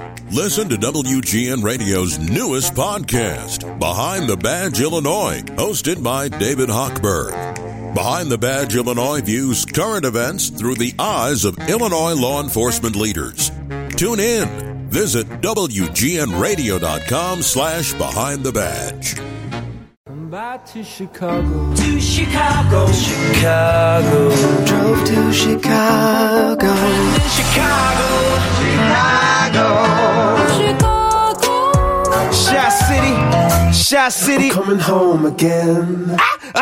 Listen to WGN Radio's newest podcast, Behind the Badge Illinois, hosted by David Hochberg. Behind the Badge Illinois views current events through the eyes of Illinois law enforcement leaders. Tune in. Visit WGNRadio.com/Behind the Badge. Back to Chicago. To Chicago. Chicago. Drove to Chicago. Chicago. Shot City. I'm coming home again.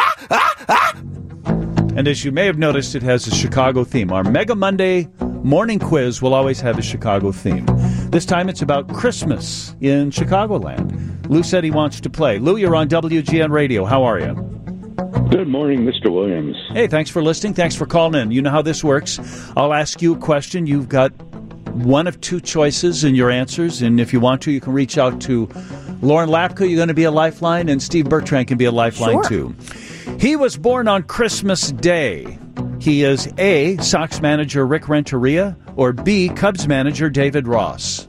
And as you may have noticed, it has a Chicago theme. Our Mega Monday morning quiz will always have a Chicago theme. This time it's about Christmas in Chicagoland. Lou said he wants to play. Lou, you're on WGN Radio. How are you? Good morning, Mr. Williams. Hey, thanks for listening. Thanks for calling in. You know how this works. I'll ask you a question. You've got one of two choices in your answers, and if you want to, you can reach out to Lauren Lapka. You're going to be a lifeline, and Steve Bertrand can be a lifeline, too. He was born on Christmas Day. He is A, Sox manager Rick Renteria, or B, Cubs manager David Ross.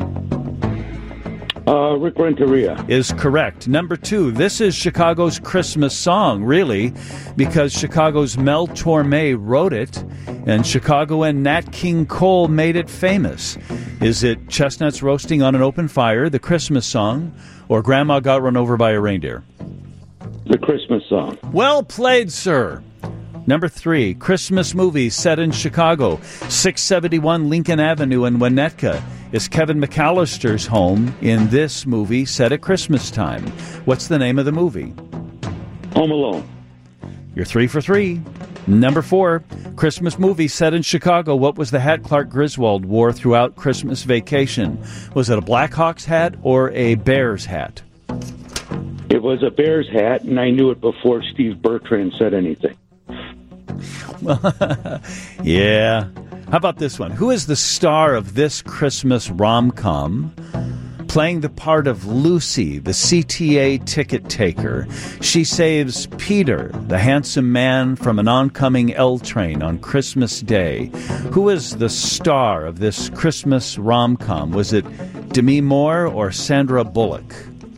Rick Renteria. Is correct. Number 2, this is Chicago's Christmas song, really, because Chicago's Mel Torme wrote it, and Chicago and Nat King Cole made it famous. Is it Chestnuts Roasting on an Open Fire, the Christmas song, or Grandma Got Run Over by a Reindeer? The Christmas song. Well played, sir. Number 3, Christmas movie set in Chicago. 671 Lincoln Avenue in Winnetka is Kevin McAllister's home in this movie set at Christmas time. What's the name of the movie? Home Alone. You're 3 for 3. Number 4, Christmas movie set in Chicago. What was the hat Clark Griswold wore throughout Christmas Vacation? Was it a Blackhawks hat or a Bears hat? It was a Bears hat, and I knew it before Steve Bertrand said anything. Yeah. How about this one? Who is the star of this Christmas rom-com playing the part of Lucy, the CTA ticket taker? She saves Peter, the handsome man, from an oncoming L train on Christmas Day. Who is the star of this Christmas rom-com? Was it Demi Moore or Sandra Bullock?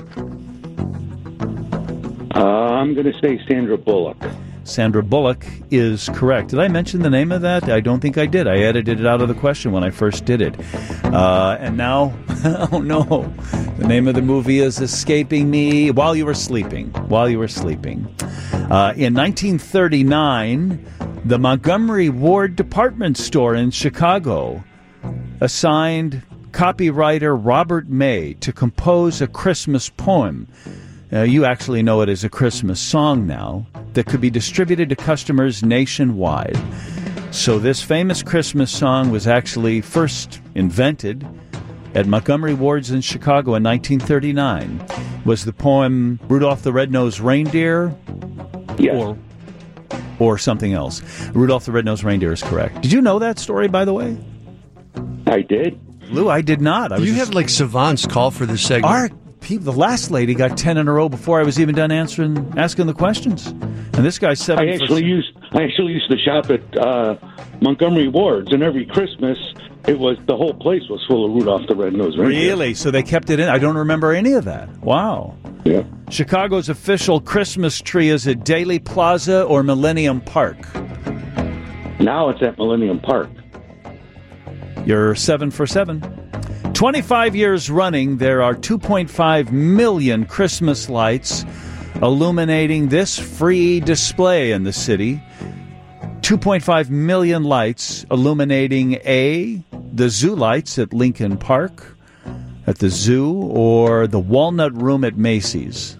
I'm going to say Sandra Bullock. Sandra Bullock is correct. Did I mention the name of that? I don't think I did. I edited it out of the question when I first did it. And now, oh no, the name of the movie is escaping me. While You Were Sleeping. In 1939, the Montgomery Ward department store in Chicago assigned copywriter Robert May to compose a Christmas poem. You actually know it as a Christmas song now that could be distributed to customers nationwide. So this famous Christmas song was actually first invented at Montgomery Ward's in Chicago in 1939. Was the poem Rudolph the Red-Nosed Reindeer? Yes. Or something else? Rudolph the Red-Nosed Reindeer is correct. Did you know that story, by the way? I did. Lou, I did not. You have like savants call for this segment. The last lady got 10 in a row before I was even done asking the questions, and this guy's 7. I actually used to shop at Montgomery Ward's, and every Christmas the whole place was full of Rudolph the Red-Nosed Reindeer. Really? So they kept it in. I don't remember any of that. Wow. Yeah. Chicago's official Christmas tree is at Daley Plaza or Millennium Park. Now it's at Millennium Park. You're 7 for 7. 25 years running, there are 2.5 million Christmas lights illuminating this free display in the city. 2.5 million lights illuminating the zoo lights at Lincoln Park, at the zoo, or the Walnut Room at Macy's.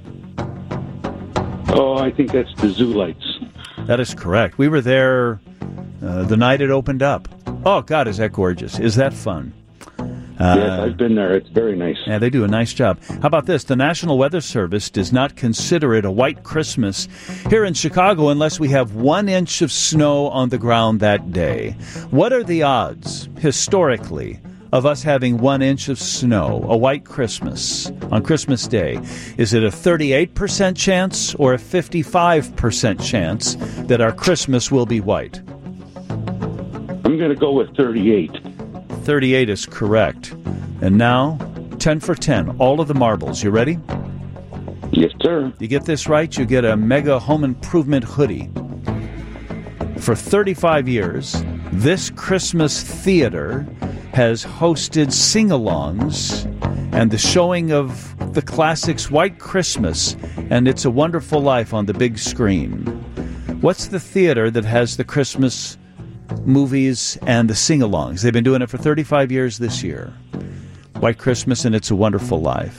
Oh, I think that's the zoo lights. That is correct. We were there the night it opened up. Oh, God, is that gorgeous. Is that fun? Yes, I've been there. It's very nice. Yeah, they do a nice job. How about this? The National Weather Service does not consider it a white Christmas here in Chicago unless we have 1 inch of snow on the ground that day. What are the odds, historically, of us having 1 inch of snow, a white Christmas, on Christmas Day? Is it a 38% chance or a 55% chance that our Christmas will be white? I'm going to go with 38. 38 is correct. And now, 10 for 10, all of the marbles. You ready? Yes, sir. You get this right, you get a Mega Home Improvement hoodie. For 35 years, this Christmas theater has hosted sing-alongs and the showing of the classics White Christmas and It's a Wonderful Life on the big screen. What's the theater that has the Christmas movies and the sing-alongs? They've been doing it for 35 years this year. White Christmas and It's a Wonderful Life.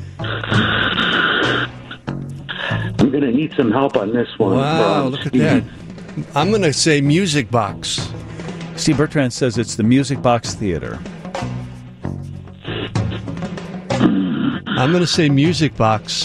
I'm going to need some help on this one. Wow, look at that. I'm going to say Music Box. Steve Bertrand says it's the Music Box Theater. I'm going to say Music Box.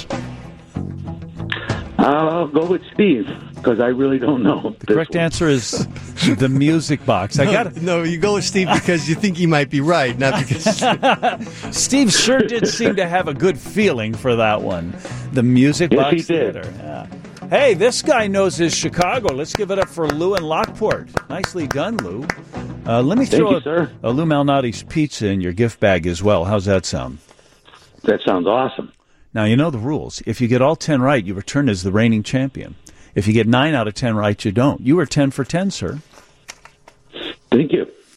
I'll go with Steve, because I really don't know. The correct answer is the Music Box. No, you go with Steve because you think he might be right, not because... Steve sure did seem to have a good feeling for that one. The Music Box he did. Theater. Yeah. Hey, this guy knows his Chicago. Let's give it up for Lou in Lockport. Nicely done, Lou. Let me throw a Lou Malnati's pizza in your gift bag as well. How's that sound? That sounds awesome. Now, you know the rules. If you get all 10 right, you return as the reigning champion. If you get 9 out of 10 right, you don't. You were 10 for 10, sir. Thank you.